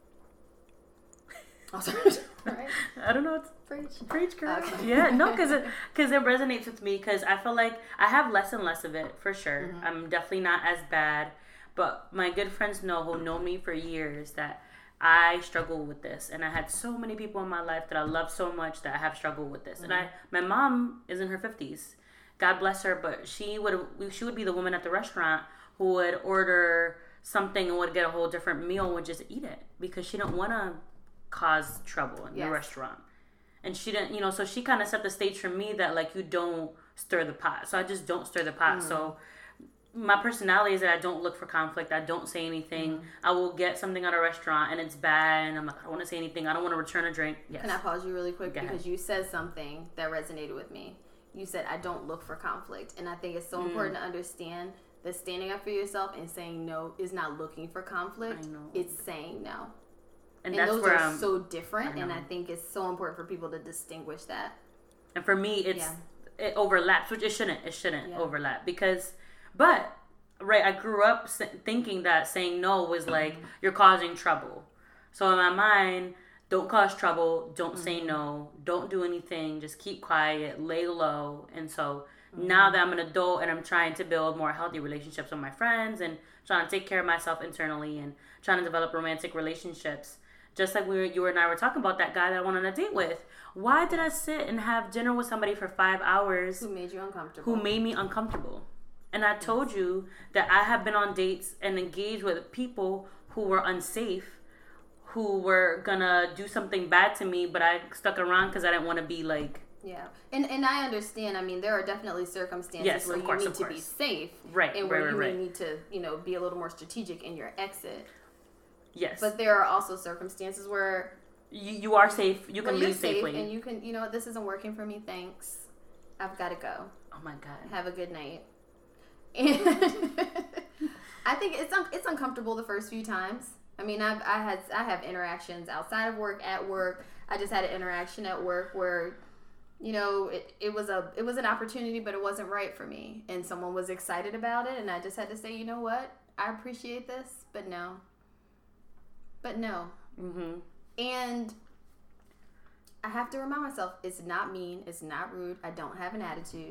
Right? I don't know what to preach, girl. Okay. Yeah, no, because it resonates with me because I feel like I have less and less of it, for sure. I'm definitely not as bad. But my good friends who know me for years, that I struggle with this. And I had so many people in my life that I love so much that I have struggled with this. And my mom is in her 50s. God bless her, but she would be the woman at the restaurant who would order something and would get a whole different meal and would just eat it because she didn't want to cause trouble in the restaurant. And she didn't, so she kind of set the stage for me that, like, you don't stir the pot. So I just don't stir the pot. So my personality is that I don't look for conflict. I don't say anything. I will get something at a restaurant and it's bad and I'm like, I don't want to say anything. I don't want to return a drink. Yes. Can I pause you really quick? Go ahead. Because you said something that resonated with me. You said, I don't look for conflict. And I think it's so important to understand that standing up for yourself and saying no is not looking for conflict. I know. It's saying no. And that's those are so different. And I think it's so important for people to distinguish that. And for me, it overlaps, which it shouldn't overlap but I grew up thinking that saying no was like, you're causing trouble. So in my mind, don't cause trouble, don't say no, don't do anything, just keep quiet, lay low. And so now that I'm an adult and I'm trying to build more healthy relationships with my friends and trying to take care of myself internally and trying to develop romantic relationships, just like you and I were talking about that guy that I went on a date with. Why did I sit and have dinner with somebody for 5 hours who made you uncomfortable? Who made me uncomfortable? And I told you that I have been on dates and engaged with people who were unsafe, who were gonna do something bad to me, but I stuck around because I didn't want to be like... Yeah. And I understand. I mean, there are definitely circumstances where you need to be safe. Right. And where you may need to, be a little more strategic in your exit. Yes. But there are also circumstances where... You are safe. You can leave safely. And you can, this isn't working for me. Thanks. I've got to go. Oh my God. Have a good night. And I think it's uncomfortable the first few times. I mean, I have interactions outside of work, at work. I just had an interaction at work where, it was an opportunity, but it wasn't right for me. And someone was excited about it, and I just had to say, you know what? I appreciate this, but no. Mm-hmm. And I have to remind myself, it's not mean, it's not rude, I don't have an attitude.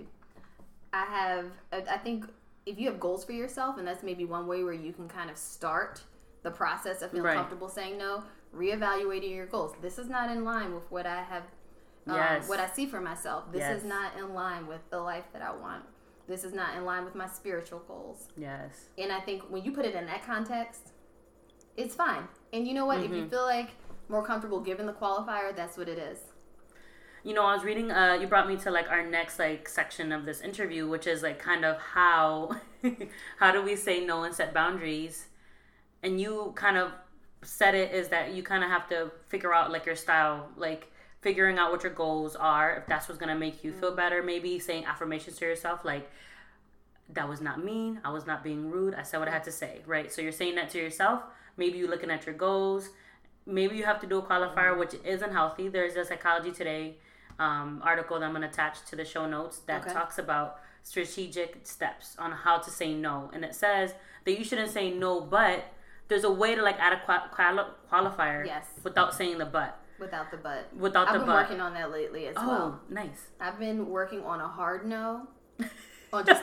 I think if you have goals for yourself, and that's maybe one way where you can kind of start the process of feeling comfortable saying no, reevaluating your goals. This is not in line with what I have, what I see for myself. This is not in line with the life that I want. This is not in line with my spiritual goals. Yes. And I think when you put it in that context, it's fine. And you know what? If you feel like more comfortable giving the qualifier, that's what it is. You know, I was reading, you brought me to like our next like section of this interview, which is like kind of how do we say no and set boundaries? And you kind of said it is that you kind of have to figure out like your style, like figuring out what your goals are, if that's what's going to make you feel better. Maybe saying affirmations to yourself like, that was not mean, I was not being rude, I said what I had to say, right? So you're saying that to yourself. Maybe you're looking at your goals. Maybe you have to do a qualifier, which isn't healthy. There's a Psychology Today article that I'm going to attach to the show notes that talks about strategic steps on how to say no. And it says that you shouldn't say no, but there's a way to like add a qualifier without saying the but. Without the but. Without the but. I've been working on that lately as well. Oh, nice. I've been working on a hard no. Just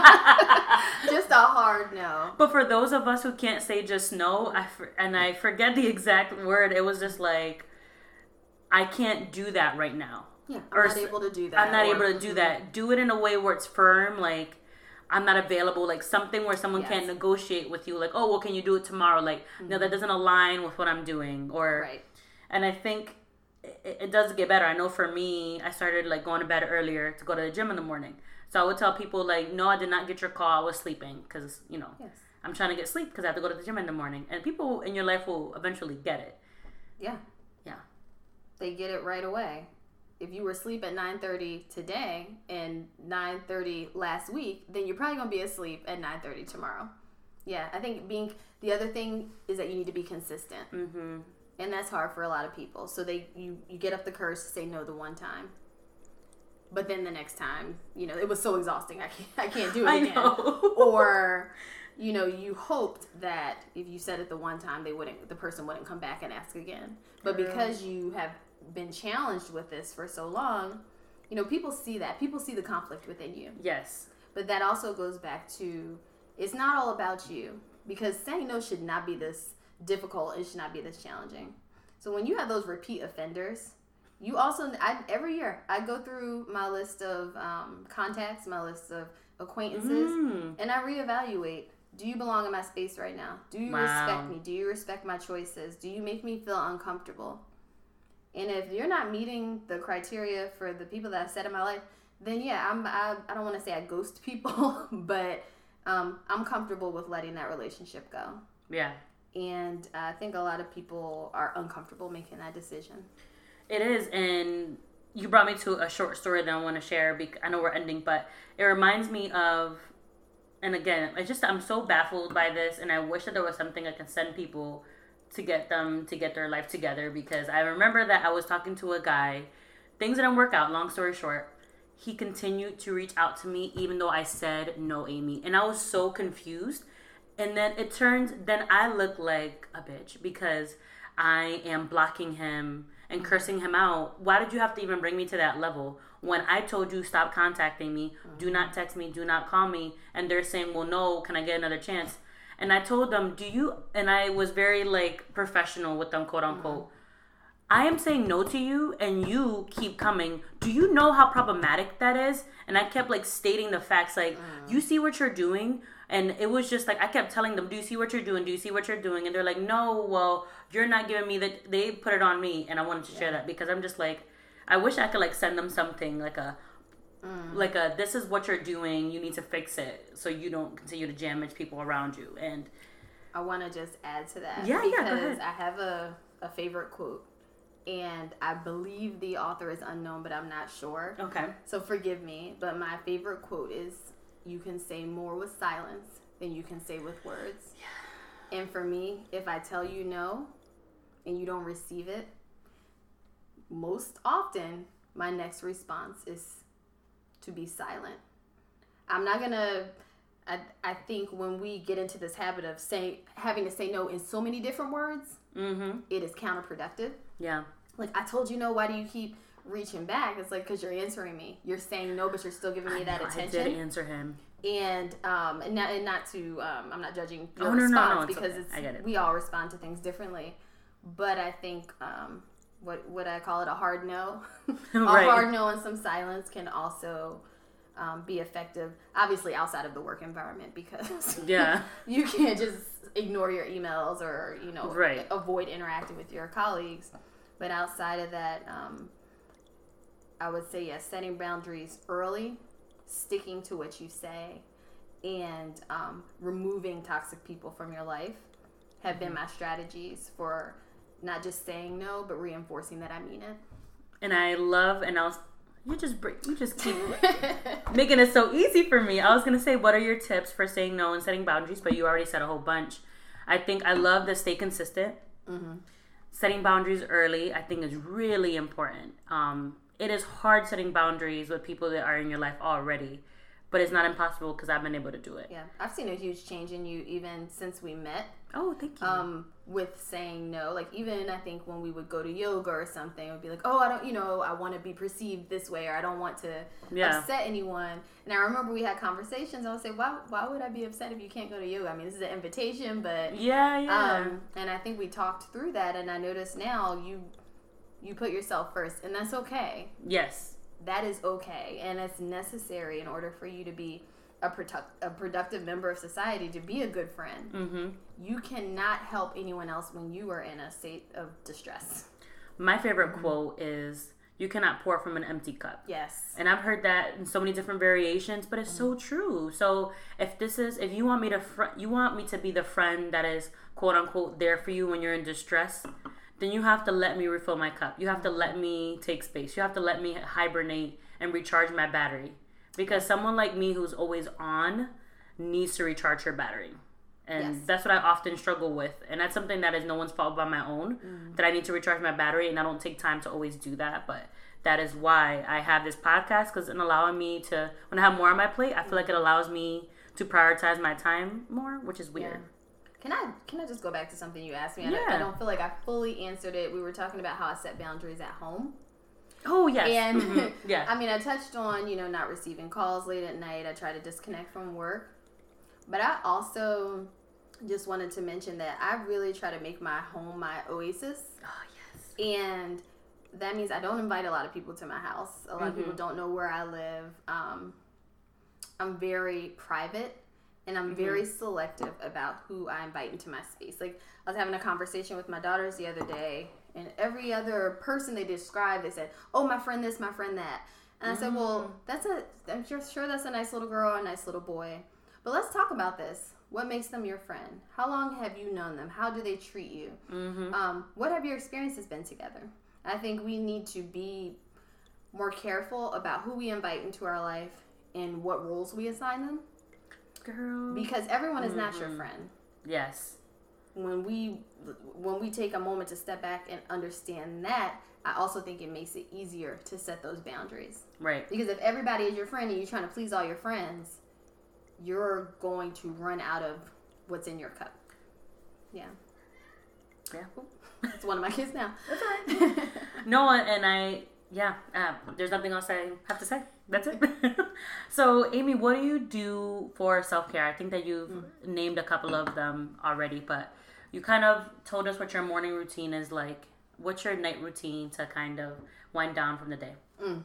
a hard no. But for those of us who can't say just no, I forget the exact word. It was just like, I can't do that right now. Yeah, I'm not able to do that. I'm not able to do that. Do it in a way where it's firm, like I'm not available, like something where someone can't negotiate with you, like, oh, well, can you do it tomorrow? Like, no, that doesn't align with what I'm doing. Or, and I think it does get better. I know for me, I started like going to bed earlier to go to the gym in the morning. So I would tell people like, no, I did not get your call. I was sleeping because, you know, I'm trying to get sleep because I have to go to the gym in the morning. And people in your life will eventually get it. Yeah. Yeah. They get it right away. If you were asleep at 9:30 today and 9:30 last week, then you're probably going to be asleep at 9:30 tomorrow. Yeah, I think the other thing is that you need to be consistent. Mm-hmm. And that's hard for a lot of people. So you get up the courage to say no the one time. But then the next time, you know, it was so exhausting. I can't do it again. I know. Or, you know, you hoped that if you said it the one time, the person wouldn't come back and ask again. But because you have been challenged with this for so long, you know, people see that. People see the conflict within you. Yes. But that also goes back to, it's not all about you. Because saying no should not be this difficult. It should not be this challenging. So when you have those repeat offenders, you also, every year, I go through my list of contacts, my list of acquaintances, and I reevaluate. Do you belong in my space right now? Do you respect me? Do you respect my choices? Do you make me feel uncomfortable? And if you're not meeting the criteria for the people that I've set in my life, then yeah, I don't want to say I ghost people, but I'm comfortable with letting that relationship go. Yeah. And I think a lot of people are uncomfortable making that decision. It is, and you brought me to a short story that I want to share. I know we're ending, but it reminds me of, and again, I'm so baffled by this, and I wish that there was something I can send people to get them to get their life together, because I remember that I was talking to a guy, things didn't work out, long story short. He continued to reach out to me even though I said no, Amy, and I was so confused. And then then I look like a bitch because I am blocking him and cursing him out. Why did you have to even bring me to that level when I told you stop contacting me, do not text me, do not call me, and they're saying, well, no, can I get another chance? And I told them, and I was very like professional with them, quote unquote. I am saying no to you and you keep coming. Do you know how problematic that is? And I kept like stating the facts, like, you see what you're doing? And it was just like, I kept telling them, do you see what you're doing? Do you see what you're doing? And they're like, no, well, you're not giving me that. They put it on me. And I wanted to share that because I'm just like, I wish I could like send them something like this is what you're doing. You need to fix it so you don't continue to damage people around you. And I want to just add to that. Yeah, because go ahead. I have a favorite quote. And I believe the author is unknown, but I'm not sure. Okay. So forgive me. But my favorite quote is, you can say more with silence than you can say with words. Yeah. And for me, if I tell you no and you don't receive it, most often my next response is to be silent. I'm not going to... I think when we get into this habit of having to say no in so many different words, it is counterproductive. Yeah. like, I told you no, why do you keep reaching back? It's like, because you're answering me. You're saying no, but you're still giving me that attention. I did answer him. And not to I'm not judging your no, response it's because okay. I get it. We all respond to things differently. But I think what I call it, a hard no, Right. a hard no and some silence can also be effective. Obviously, outside of the work environment, because you can't just ignore your emails or right. avoid interacting with your colleagues. But outside of that, I would say yes, setting boundaries early, sticking to what you say, and removing toxic people from your life have been my strategies for not just saying no, but reinforcing that I mean it. And I love, you just keep making it so easy for me. I was gonna say, what are your tips for saying no and setting boundaries? But you already said a whole bunch. I think I love the stay consistent. Mm-hmm. Setting boundaries early, I think, is really important. It is hard setting boundaries with people that are in your life already, but it's not impossible because I've been able to do it. Yeah, I've seen a huge change in you even since we met. Oh, thank you. With saying no, like even I think when we would go to yoga or something, it would be like, oh, I don't, I want to be perceived this way, or I don't want to upset anyone. And I remember we had conversations. I would say, why would I be upset if you can't go to yoga? I mean, this is an invitation, but yeah. And I think we talked through that, and I noticed now you put yourself first, and that's okay. Yes, that is okay, and it's necessary in order for you to be a productive member of society, to be a good friend. Mm-hmm. You cannot help anyone else when you are in a state of distress. My favorite quote is, you cannot pour from an empty cup. Yes. And I've heard that in so many different variations, but it's so true. So if you want me to be the friend that is quote unquote there for you when you're in distress, then you have to let me refill my cup. You have to let me take space. You have to let me hibernate and recharge my battery. Because someone like me who's always on needs to recharge her battery. And that's what I often struggle with. And that's something that is no one's fault but my own. That I need to recharge my battery, and I don't take time to always do that. But that is why I have this podcast, because it's allowing me to, when I have more on my plate, I feel like it allows me to prioritize my time more, which is weird. Yeah. Can I just go back to something you asked me? I don't feel like I fully answered it. We were talking about how I set boundaries at home. Oh, yes. And I mean, I touched on, not receiving calls late at night. I try to disconnect from work. But I also just wanted to mention that I really try to make my home my oasis. Oh, yes. And that means I don't invite a lot of people to my house. A lot of people don't know where I live. I'm very private. And I'm very selective about who I invite into my space. Like, I was having a conversation with my daughters the other day, and every other person they described, they said, oh, my friend this, my friend that. And I said, well, I'm sure that's a nice little girl, a nice little boy. But let's talk about this. What makes them your friend? How long have you known them? How do they treat you? What have your experiences been together? I think we need to be more careful about who we invite into our life and what roles we assign them. Girl. Because everyone is not your friend. Yes. When we take a moment to step back and understand that, I also think it makes it easier to set those boundaries. Right. Because if everybody is your friend and you're trying to please all your friends, you're going to run out of what's in your cup. Yeah. Yeah. It's one of my kids now. That's all right. No, and there's nothing else I have to say. That's it. So, Amy, what do you do for self-care? I think that you've named a couple of them already, but you kind of told us what your morning routine is like. What's your night routine to kind of wind down from the day?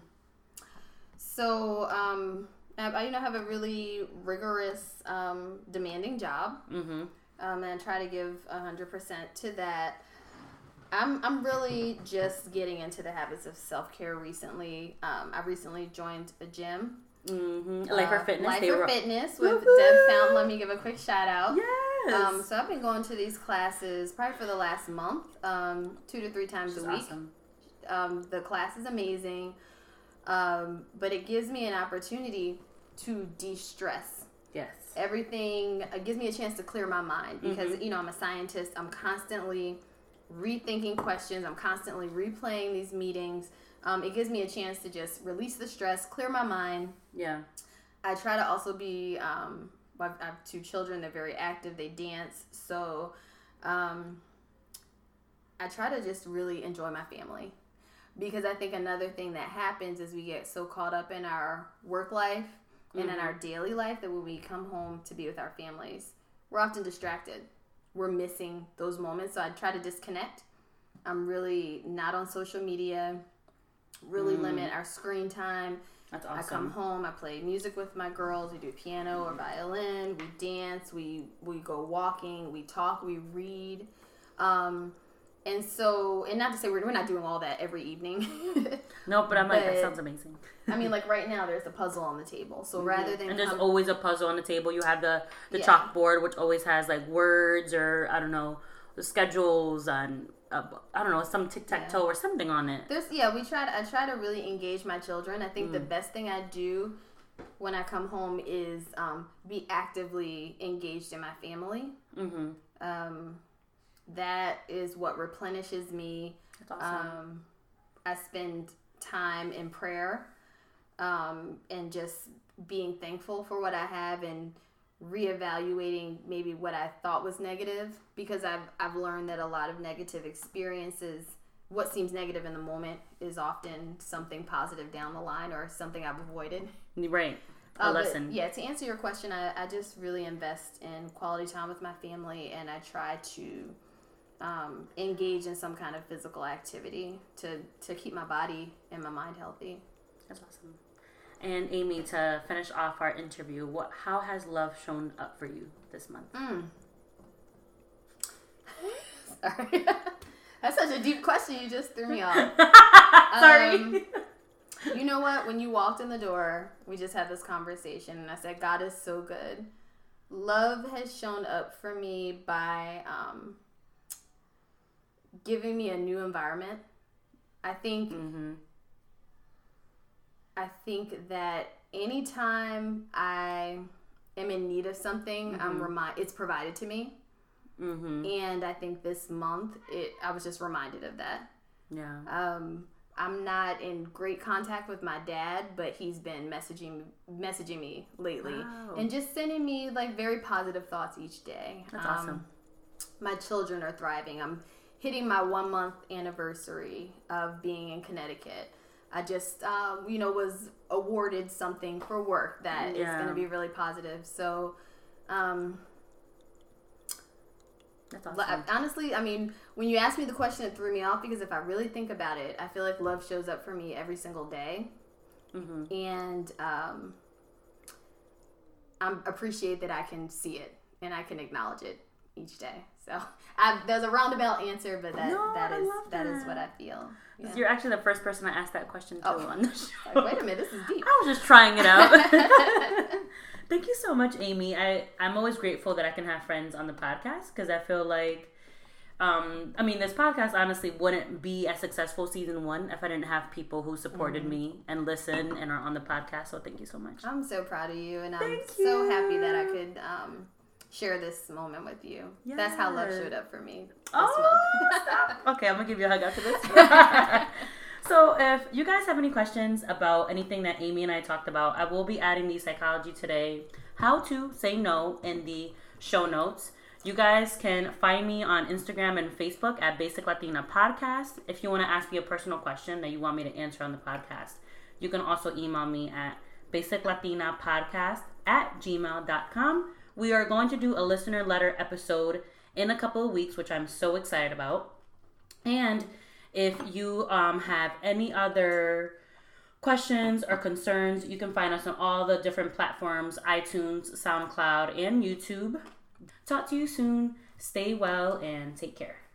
So, I have a really rigorous, demanding job. And I try to give 100% to that. I'm really just getting into the habits of self-care recently. I recently joined a gym. Life for Fitness. Fitness with Deb Fountain. Let me give a quick shout out. Yes. So I've been going to these classes probably for the last month, 2 to 3 times a week. Awesome. The class is amazing. But it gives me an opportunity to de-stress. Yes. Everything, it gives me a chance to clear my mind because, I'm a scientist. I'm constantly rethinking questions. I'm constantly replaying these meetings. It gives me a chance to just release the stress, clear my mind. Yeah. I try to also be, I have 2 children. They're very active. They dance. So, I try to just really enjoy my family. Because I think another thing that happens is we get so caught up in our work life and in our daily life that when we come home to be with our families, we're often distracted. We're missing those moments. So I try to disconnect. I'm really not on social media, really limit our screen time. That's awesome. I come home, I play music with my girls, we do piano or violin, we dance, we go walking, we talk, we read. And so, and not to say we're not doing all that every evening. No, but I'm like, that sounds amazing. I mean, like right now, there's a puzzle on the table. So rather than and there's always a puzzle on the table. You have the chalkboard, which always has like words or I don't know, the schedules and I don't know, some tic-tac-toe or something on it. I try to really engage my children. I think the best thing I do when I come home is be actively engaged in my family. That is what replenishes me. That's awesome. I spend time in prayer and just being thankful for what I have and reevaluating maybe what I thought was negative, because I've learned that a lot of negative experiences, what seems negative in the moment is often something positive down the line or something I've avoided. Right. A lesson. Yeah, to answer your question, I just really invest in quality time with my family, and I try to engage in some kind of physical activity to keep my body and my mind healthy. That's awesome. And Amy, to finish off our interview, how has love shown up for you this month? Sorry. That's such a deep question. You just threw me off. Sorry. You know what? When you walked in the door, we just had this conversation, and I said, God is so good. Love has shown up for me by giving me a new environment. I think that anytime I am in need of something, it's provided to me. And I think this month, I was just reminded of that. Yeah. I'm not in great contact with my dad, but he's been messaging me lately. Wow. And just sending me like very positive thoughts each day. That's awesome. My children are thriving. I'm hitting my 1 month anniversary of being in Connecticut. I just, was awarded something for work that is going to be really positive. So, that's awesome. Honestly, I mean, when you asked me the question, it threw me off, because if I really think about it, I feel like love shows up for me every single day. And I appreciate that I can see it and I can acknowledge it each day. So there's a roundabout answer, but that is what I feel. Yeah. You're actually the first person I asked that question to on the show. Like, wait a minute, this is deep. I was just trying it out. Thank you so much, Amy. I'm always grateful that I can have friends on the podcast, because I feel like, this podcast honestly wouldn't be as successful season 1 if I didn't have people who supported me and listen and are on the podcast. So thank you so much. I'm so proud of you, and I'm so happy that I could share this moment with you. Yes. That's how love showed up for me this month. Stop. Okay, I'm going to give you a hug after this. So if you guys have any questions about anything that Amy and I talked about, I will be adding the Psychology Today How to Say No in the show notes. You guys can find me on Instagram and Facebook at Basic Latina Podcast. If you want to ask me a personal question that you want me to answer on the podcast, you can also email me at basiclatinapodcast@gmail.com. We are going to do a listener letter episode in a couple of weeks, which I'm so excited about. And if you have any other questions or concerns, you can find us on all the different platforms: iTunes, SoundCloud, and YouTube. Talk to you soon. Stay well and take care.